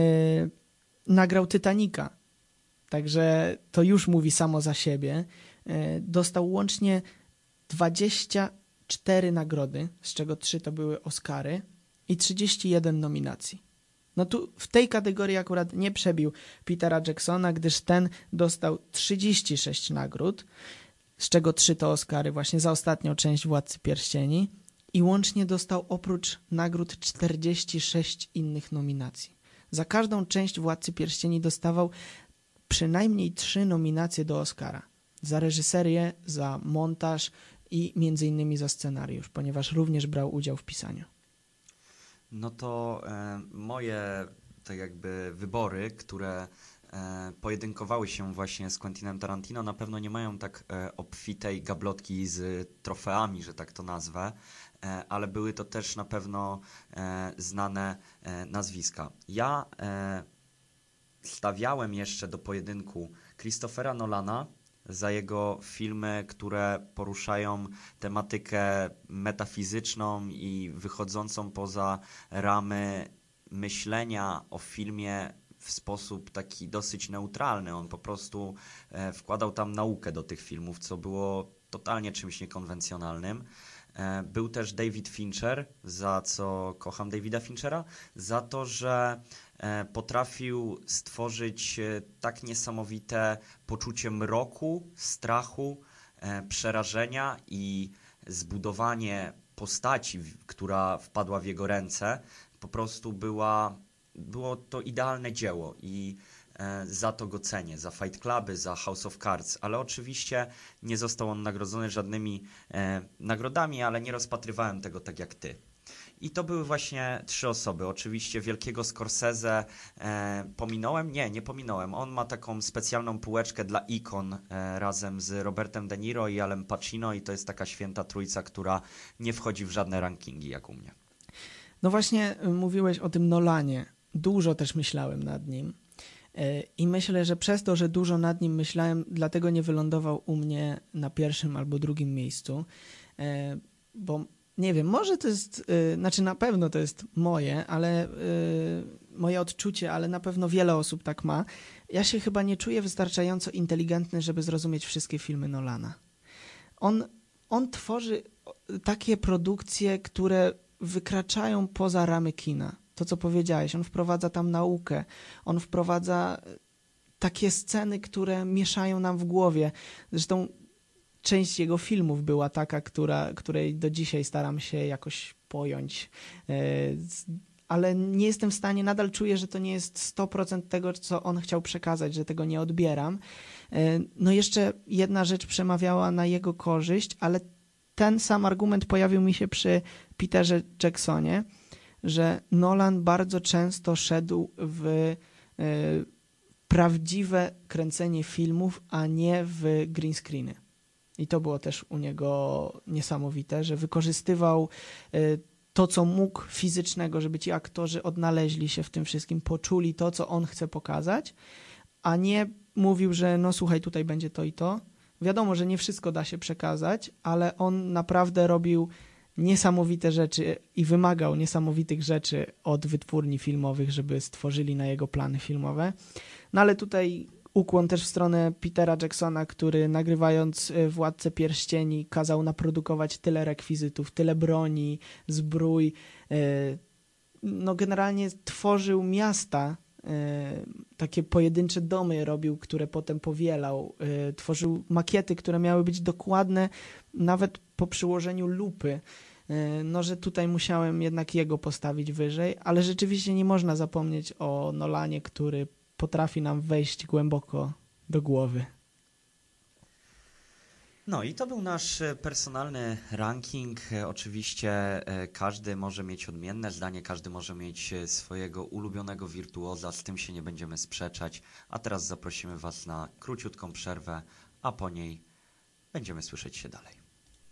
nagrał Titanica, także to już mówi samo za siebie. Yy, dostał łącznie dwadzieścia cztery nagrody, z czego trzy to były Oscary i trzydzieści jeden nominacji. No tu w tej kategorii akurat nie przebił Petera Jacksona, gdyż ten dostał trzydzieści sześć nagród, z czego trzy to Oscary właśnie za ostatnią część Władcy Pierścieni i łącznie dostał oprócz nagród czterdzieści sześć innych nominacji. Za każdą część Władcy Pierścieni dostawał przynajmniej trzy nominacje do Oscara. Za reżyserię, za montaż i między innymi za scenariusz, ponieważ również brał udział w pisaniu. No to e, moje tak jakby wybory, które e, pojedynkowały się właśnie z Quentinem Tarantino, na pewno nie mają tak e, obfitej gablotki z trofeami, że tak to nazwę, e, ale były to też na pewno e, znane e, nazwiska. Ja e, stawiałem jeszcze do pojedynku Christophera Nolana za jego filmy, które poruszają tematykę metafizyczną i wychodzącą poza ramy myślenia o filmie w sposób taki dosyć neutralny. On po prostu e, wkładał tam naukę do tych filmów, co było totalnie czymś niekonwencjonalnym. E, był też David Fincher, za co kocham Davida Finchera, za to, że potrafił stworzyć tak niesamowite poczucie mroku, strachu, przerażenia i zbudowanie postaci, która wpadła w jego ręce, po prostu była, było to idealne dzieło i za to go cenię, za Fight Cluby, za House of Cards, ale oczywiście nie został on nagrodzony żadnymi nagrodami, ale nie rozpatrywałem tego tak jak ty. I to były właśnie trzy osoby. Oczywiście wielkiego Scorsese e, pominąłem? Nie, nie pominąłem. On ma taką specjalną półeczkę dla ikon e, razem z Robertem De Niro i Alem Pacino i to jest taka święta trójca, która nie wchodzi w żadne rankingi jak u mnie. No właśnie mówiłeś o tym Nolanie. Dużo też myślałem nad nim e, i myślę, że przez to, że dużo nad nim myślałem, dlatego nie wylądował u mnie na pierwszym albo drugim miejscu, e, bo nie wiem, może to jest, yy, znaczy na pewno to jest moje, ale yy, moje odczucie, ale na pewno wiele osób tak ma. Ja się chyba nie czuję wystarczająco inteligentny, żeby zrozumieć wszystkie filmy Nolana. On, on tworzy takie produkcje, które wykraczają poza ramy kina. To, co powiedziałeś, on wprowadza tam naukę, on wprowadza takie sceny, które mieszają nam w głowie. Zresztą część jego filmów była taka, która, której do dzisiaj staram się jakoś pojąć, ale nie jestem w stanie, nadal czuję, że to nie jest sto procent tego, co on chciał przekazać, że tego nie odbieram. No jeszcze jedna rzecz przemawiała na jego korzyść, ale ten sam argument pojawił mi się przy Peterze Jacksonie, że Nolan bardzo często szedł w prawdziwe kręcenie filmów, a nie w green screeny. I to było też u niego niesamowite, że wykorzystywał to, co mógł fizycznego, żeby ci aktorzy odnaleźli się w tym wszystkim, poczuli to, co on chce pokazać, a nie mówił, że no słuchaj, tutaj będzie to i to. Wiadomo, że nie wszystko da się przekazać, ale on naprawdę robił niesamowite rzeczy i wymagał niesamowitych rzeczy od wytwórni filmowych, żeby stworzyli na jego plany filmowe. No ale tutaj ukłon też w stronę Petera Jacksona, który nagrywając Władcę Pierścieni kazał naprodukować tyle rekwizytów, tyle broni, zbrój. No generalnie tworzył miasta, takie pojedyncze domy robił, które potem powielał. Tworzył makiety, które miały być dokładne nawet po przyłożeniu lupy. No, że tutaj musiałem jednak jego postawić wyżej, ale rzeczywiście nie można zapomnieć o Nolanie, który potrafi nam wejść głęboko do głowy. No i to był nasz personalny ranking. Oczywiście każdy może mieć odmienne zdanie, każdy może mieć swojego ulubionego wirtuoza, z tym się nie będziemy sprzeczać. A teraz zaprosimy Was na króciutką przerwę, a po niej będziemy słyszeć się dalej.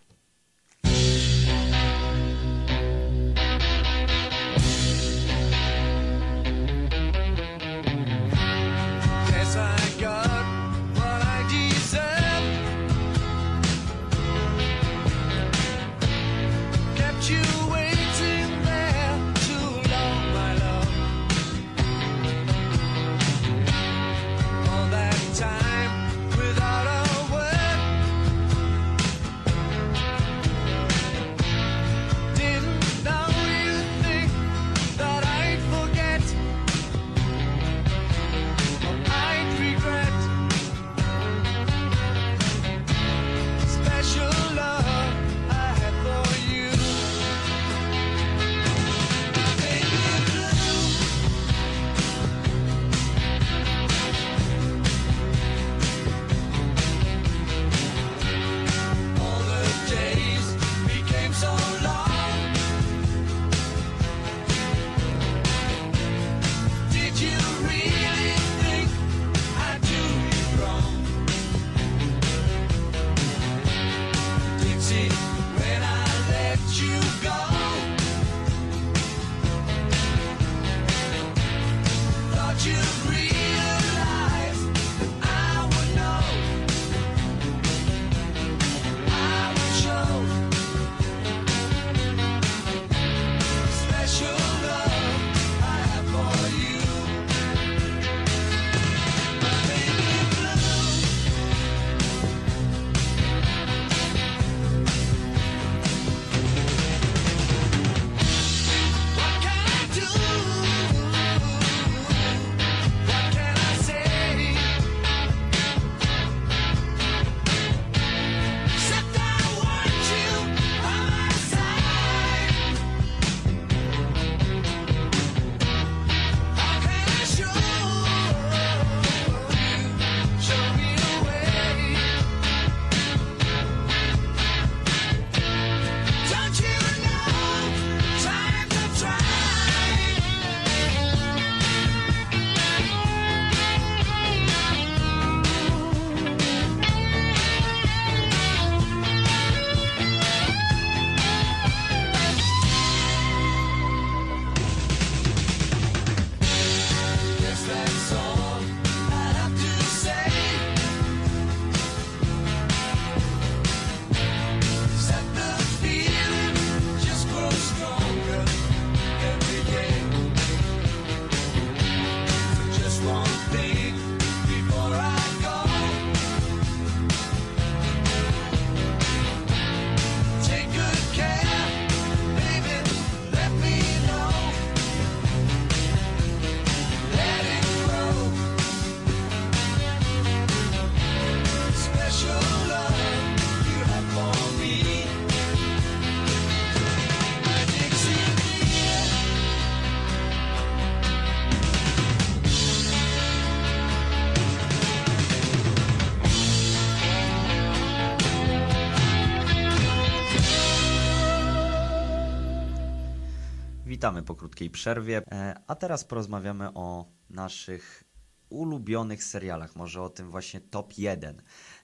Witamy po krótkiej przerwie, a teraz porozmawiamy o naszych ulubionych serialach, może o tym właśnie top jeden.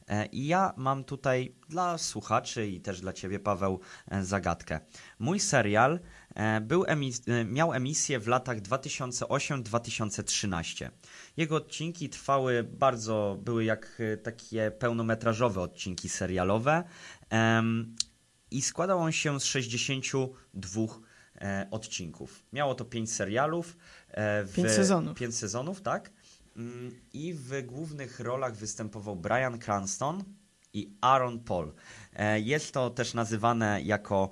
I ja mam tutaj dla słuchaczy i też dla Ciebie, Paweł, zagadkę. Mój serial był emis- miał emisję w latach dwa tysiące ósmy do dwa tysiące trzynastego. Jego odcinki trwały bardzo, były jak takie pełnometrażowe odcinki serialowe i składał on się z sześćdziesięciu dwóch odcinków. Miało to pięć serialów. W pięć sezonów. Pięć sezonów, tak. I w głównych rolach występował Bryan Cranston i Aaron Paul. Jest to też nazywane jako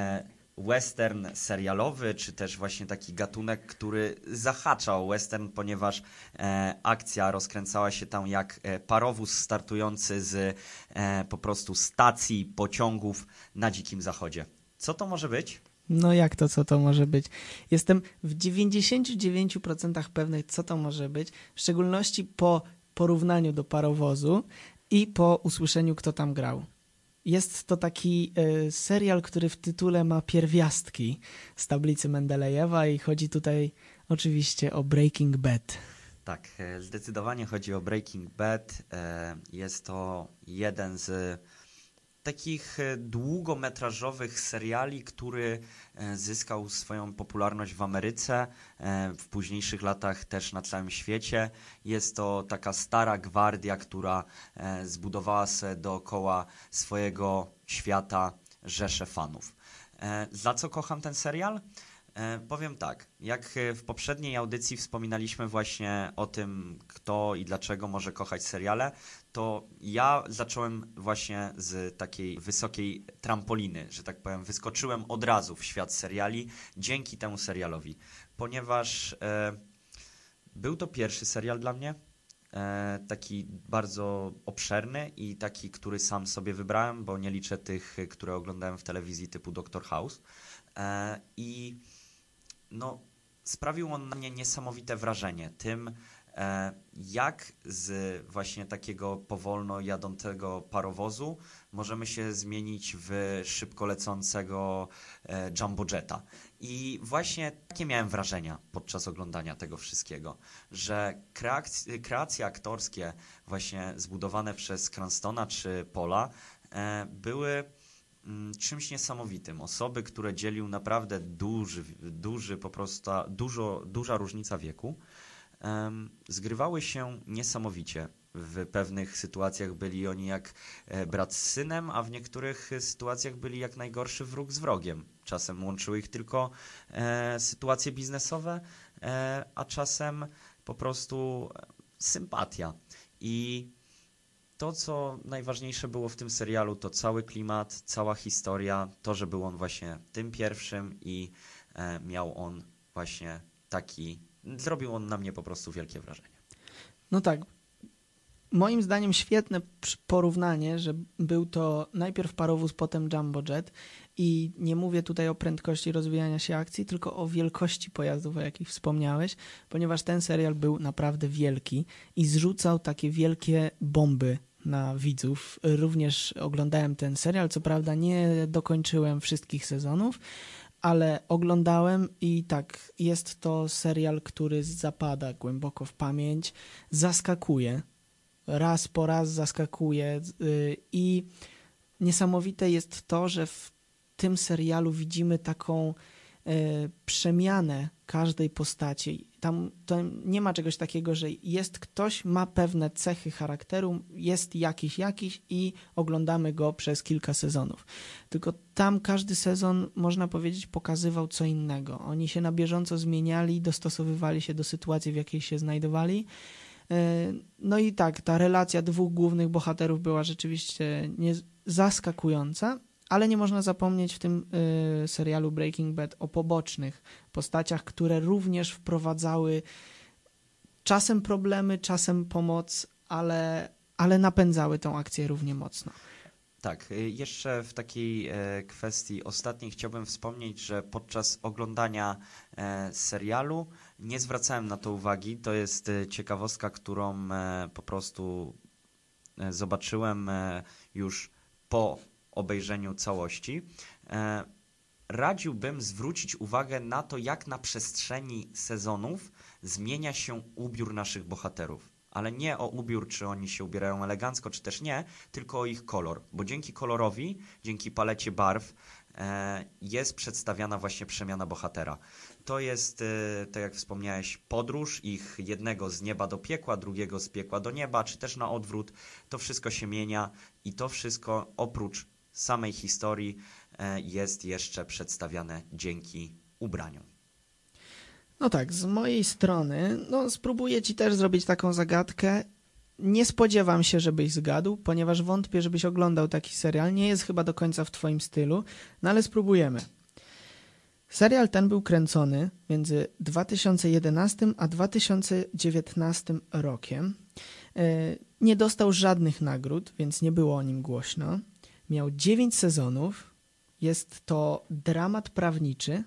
western serialowy, czy też właśnie taki gatunek, który zahacza o western, ponieważ akcja rozkręcała się tam jak parowóz startujący z po prostu stacji pociągów na Dzikim Zachodzie. Co to może być? No jak to, co to może być? Jestem w dziewięćdziesięciu dziewięciu procentach pewny, co to może być, w szczególności po porównaniu do parowozu i po usłyszeniu, kto tam grał. Jest to taki y, serial, który w tytule ma pierwiastki z tablicy Mendelejewa i chodzi tutaj oczywiście o Breaking Bad. Tak, zdecydowanie chodzi o Breaking Bad. Jest to jeden z takich długometrażowych seriali, który zyskał swoją popularność w Ameryce, w późniejszych latach też na całym świecie. Jest to taka stara gwardia, która zbudowała sobie dookoła swojego świata rzeszę fanów. Za co kocham ten serial? Powiem tak, jak w poprzedniej audycji wspominaliśmy właśnie o tym, kto i dlaczego może kochać seriale, to ja zacząłem właśnie z takiej wysokiej trampoliny, że tak powiem, wyskoczyłem od razu w świat seriali dzięki temu serialowi, ponieważ e, był to pierwszy serial dla mnie, e, taki bardzo obszerny i taki, który sam sobie wybrałem, bo nie liczę tych, które oglądałem w telewizji typu doktor House e, i no, sprawił on na mnie niesamowite wrażenie tym, e, jak z właśnie takiego powolno jadącego parowozu możemy się zmienić w szybko lecącego e, jumbo jetta. I właśnie takie miałem wrażenia podczas oglądania tego wszystkiego, że kreacje, kreacje aktorskie właśnie zbudowane przez Cranstona czy Paula e, były czymś niesamowitym. Osoby, które dzielił naprawdę duży, duży po prostu, dużo, duża różnica wieku, um, zgrywały się niesamowicie. W pewnych sytuacjach byli oni jak brat z synem, a w niektórych sytuacjach byli jak najgorszy wróg z wrogiem. Czasem łączyły ich tylko e, sytuacje biznesowe, e, a czasem po prostu sympatia. I to, co najważniejsze było w tym serialu, to cały klimat, cała historia, to, że był on właśnie tym pierwszym i e, miał on właśnie taki, zrobił on na mnie po prostu wielkie wrażenie. No tak, moim zdaniem świetne porównanie, że był to najpierw parowóz, potem jumbo jet i nie mówię tutaj o prędkości rozwijania się akcji, tylko o wielkości pojazdów, o jakich wspomniałeś, ponieważ ten serial był naprawdę wielki i zrzucał takie wielkie bomby na widzów. Również oglądałem ten serial, co prawda nie dokończyłem wszystkich sezonów, ale oglądałem i tak, jest to serial, który zapada głęboko w pamięć, zaskakuje, raz po raz zaskakuje i niesamowite jest to, że w tym serialu widzimy taką przemianę każdej postaci. Tam to nie ma czegoś takiego, że jest ktoś, ma pewne cechy charakteru, jest jakiś, jakiś i oglądamy go przez kilka sezonów. Tylko tam każdy sezon, można powiedzieć, pokazywał co innego. Oni się na bieżąco zmieniali, dostosowywali się do sytuacji, w jakiej się znajdowali. No i tak, ta relacja dwóch głównych bohaterów była rzeczywiście nie, zaskakująca, ale nie można zapomnieć w tym y, serialu Breaking Bad o pobocznych postaciach, które również wprowadzały czasem problemy, czasem pomoc, ale, ale napędzały tą akcję równie mocno. Tak, jeszcze w takiej e, kwestii ostatniej chciałbym wspomnieć, że podczas oglądania e, serialu nie zwracałem na to uwagi. To jest e, ciekawostka, którą e, po prostu e, zobaczyłem e, już po obejrzeniu całości. E, radziłbym zwrócić uwagę na to, jak na przestrzeni sezonów zmienia się ubiór naszych bohaterów. Ale nie o ubiór, czy oni się ubierają elegancko, czy też nie, tylko o ich kolor. Bo dzięki kolorowi, dzięki palecie barw e, jest przedstawiana właśnie przemiana bohatera. To jest, e, tak jak wspomniałeś, podróż ich jednego z nieba do piekła, drugiego z piekła do nieba, czy też na odwrót. To wszystko się mienia i to wszystko oprócz samej historii e, jest jeszcze przedstawiane dzięki ubraniom. No tak, z mojej strony, no spróbuję ci też zrobić taką zagadkę. Nie spodziewam się, żebyś zgadł, ponieważ wątpię, żebyś oglądał taki serial. Nie jest chyba do końca w twoim stylu, no ale spróbujemy. Serial ten był kręcony między dwa tysiące jedenastym a dwa tysiące dziewiętnastym rokiem. Nie dostał żadnych nagród, więc nie było o nim głośno. Miał dziewięć sezonów. Jest to dramat prawniczy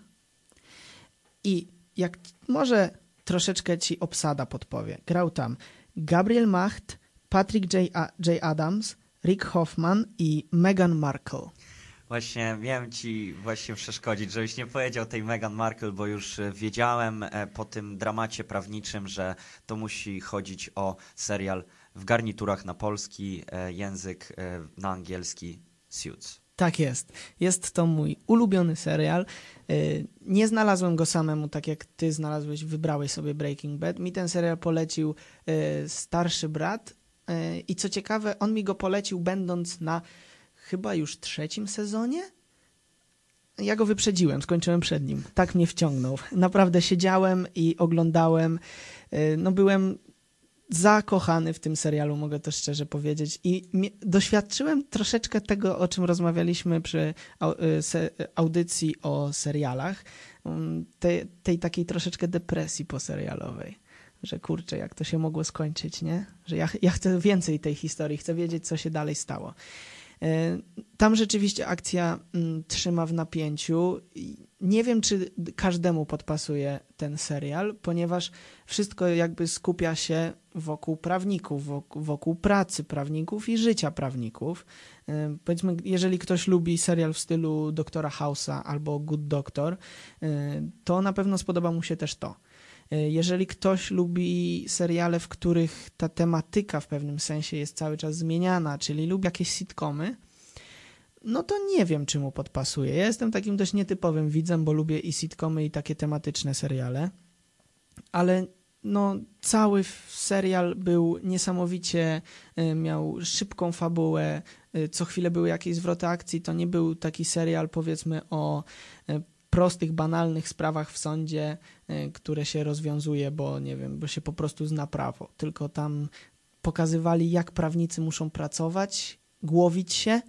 i jak może troszeczkę ci obsada podpowie. Grał tam Gabriel Macht, Patrick J. A- J. Adams, Rick Hoffman i Meghan Markle. Właśnie miałem ci właśnie przeszkodzić, żebyś nie powiedział tej Meghan Markle, bo już wiedziałem po tym dramacie prawniczym, że to musi chodzić o serial w garniturach na polski język, na angielski Suits. Tak jest. Jest to mój ulubiony serial. Nie znalazłem go samemu, tak jak ty znalazłeś, wybrałeś sobie Breaking Bad. Mi ten serial polecił starszy brat i co ciekawe, on mi go polecił będąc na chyba już trzecim sezonie. Ja go wyprzedziłem, skończyłem przed nim. Tak mnie wciągnął. Naprawdę siedziałem i oglądałem. No byłem zakochany w tym serialu, mogę to szczerze powiedzieć. I doświadczyłem troszeczkę tego, o czym rozmawialiśmy przy audycji o serialach. Tej, tej takiej troszeczkę depresji poserialowej. Że kurczę, jak to się mogło skończyć, nie? Że ja, ja chcę więcej tej historii, chcę wiedzieć, co się dalej stało. Tam rzeczywiście akcja m, trzyma w napięciu. Nie wiem, czy każdemu podpasuje ten serial, ponieważ wszystko jakby skupia się wokół prawników, wokół, wokół pracy prawników i życia prawników. E, powiedzmy, jeżeli ktoś lubi serial w stylu Doktora House'a albo Good Doctor, e, to na pewno spodoba mu się też to. Jeżeli ktoś lubi seriale, w których ta tematyka w pewnym sensie jest cały czas zmieniana, czyli lubi jakieś sitcomy, no to nie wiem, czy mu podpasuje. Ja jestem takim dość nietypowym widzem, bo lubię i sitcomy, i takie tematyczne seriale, ale no cały serial był niesamowicie, miał szybką fabułę, co chwilę były jakieś zwroty akcji, to nie był taki serial, powiedzmy, o prostych, banalnych sprawach w sądzie, które się rozwiązuje, bo nie wiem, bo się po prostu zna prawo. Tylko tam pokazywali, jak prawnicy muszą pracować, głowić się,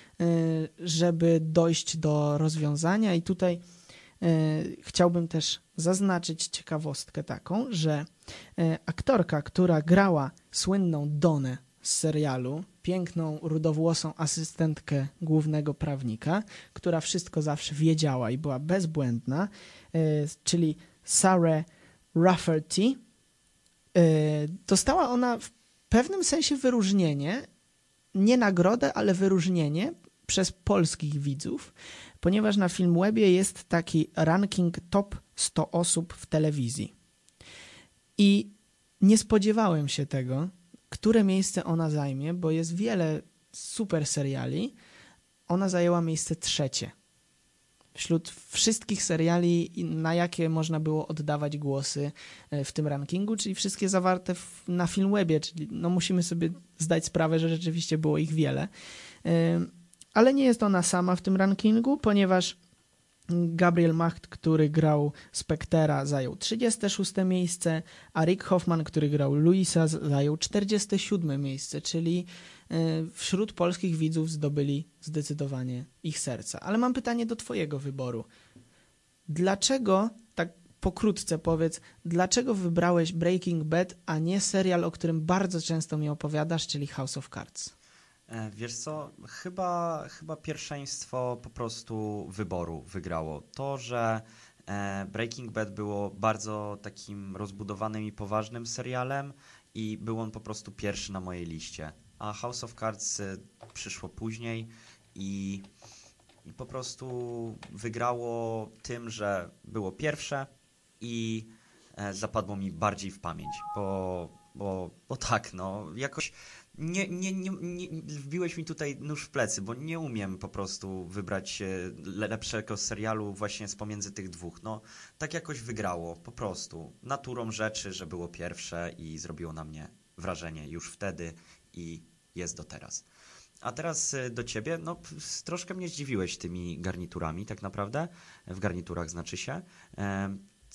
żeby dojść do rozwiązania. I tutaj chciałbym też zaznaczyć ciekawostkę taką, że aktorka, która grała słynną Donę z serialu, piękną, rudowłosą asystentkę głównego prawnika, która wszystko zawsze wiedziała i była bezbłędna, czyli Sarah Rafferty. Dostała ona w pewnym sensie wyróżnienie, nie nagrodę, ale wyróżnienie przez polskich widzów, ponieważ na Filmwebie jest taki ranking top sto osób w telewizji. I nie spodziewałem się tego, które miejsce ona zajmie, bo jest wiele super seriali. Ona zajęła miejsce trzecie. Wśród wszystkich seriali, na jakie można było oddawać głosy w tym rankingu, czyli wszystkie zawarte w, na Filmwebie, czyli no musimy sobie zdać sprawę, że rzeczywiście było ich wiele. Ale nie jest ona sama w tym rankingu, ponieważ Gabriel Macht, który grał Spectera, zajął trzydzieste szóste miejsce, a Rick Hoffman, który grał Louisa, zajął czterdzieste siódme miejsce, czyli wśród polskich widzów zdobyli zdecydowanie ich serca. Ale mam pytanie do twojego wyboru. Dlaczego, tak pokrótce powiedz, dlaczego wybrałeś Breaking Bad, a nie serial, o którym bardzo często mi opowiadasz, czyli House of Cards? Wiesz co, chyba, chyba pierwszeństwo po prostu wyboru wygrało. To, że Breaking Bad było bardzo takim rozbudowanym i poważnym serialem i był on po prostu pierwszy na mojej liście. A House of Cards przyszło później i, i po prostu wygrało tym, że było pierwsze i zapadło mi bardziej w pamięć, bo, bo, bo tak, no jakoś nie, nie, nie, nie wbiłeś mi tutaj nóż w plecy, bo nie umiem po prostu wybrać lepszego serialu właśnie z pomiędzy tych dwóch. No tak jakoś wygrało, po prostu naturą rzeczy, że było pierwsze i zrobiło na mnie wrażenie już wtedy i jest do teraz. A teraz do ciebie, no troszkę mnie zdziwiłeś tymi garniturami tak naprawdę, w garniturach znaczy się.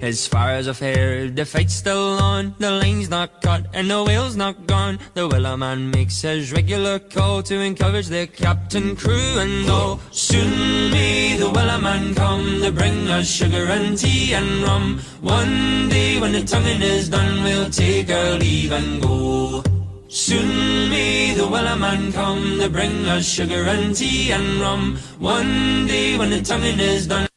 As far as I've heard, the fight's still on, the line's not cut and the whale's not gone. The Wellerman makes his regular call to encourage the captain, crew and all. Soon may the Wellerman come to bring us sugar and tea and rum. One day when the tonguing is done, we'll take our leave and go. Soon may the Wellerman come to bring us sugar and tea and rum. One day when the tonguing is done.